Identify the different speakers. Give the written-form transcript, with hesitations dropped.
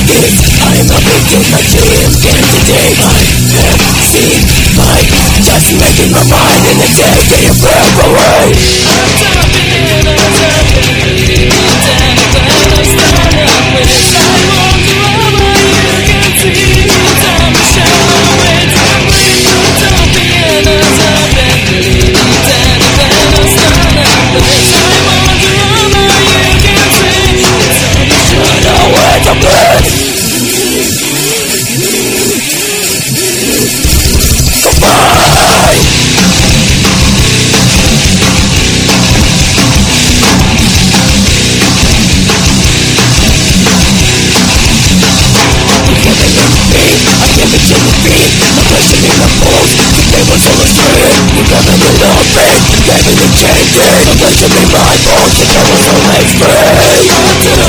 Speaker 1: I am not making my dreams today. I have seen my just making my mind in the day, getting breath away. Changing, the place to be my bones, the devil so makes free.